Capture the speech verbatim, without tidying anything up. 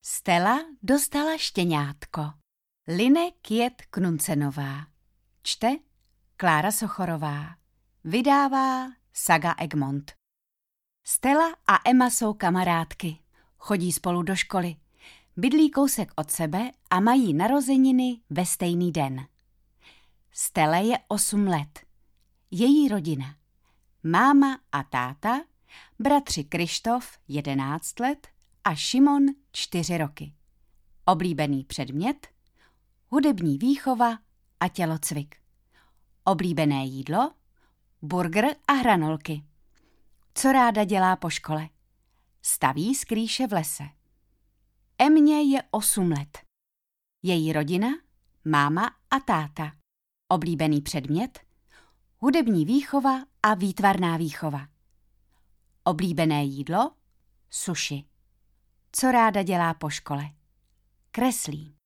Stella dostala štěňátko. Line Kjet Knuncenová. Čte Klára Sochorová. Vydává Saga Egmont. Stella a Emma jsou kamarádky. Chodí spolu do školy. Bydlí kousek od sebe a mají narozeniny ve stejný den. Stelle je osm let. Její rodina. Máma a táta, bratři Krištof jedenáct let a Šimon čtyři roky. Oblíbený předmět, hudební výchova a tělocvik. Oblíbené jídlo, burger a hranolky. Co ráda dělá po škole? Staví skrýše v lese. Emmě je osm let. Její rodina, máma a táta. Oblíbený předmět, hudební výchova a výtvarná výchova. Oblíbené jídlo, sushi. Co ráda dělá po škole? Kreslí.